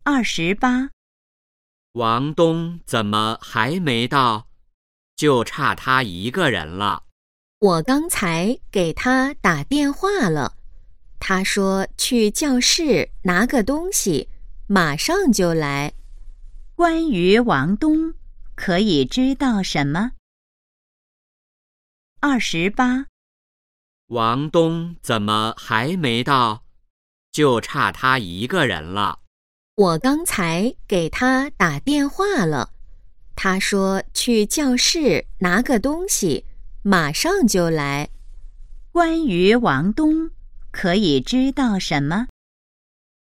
28。 王东怎么还没到？就差他一个人了。 我刚才给他打电话了，他说去教室拿个东西，马上就来。 关于王东，可以知道什么？28。 王东怎么还没到？就差他一个人了。 我刚才给他打电话了，他说去教室拿个东西，马上就来。 关于王东，可以知道什么？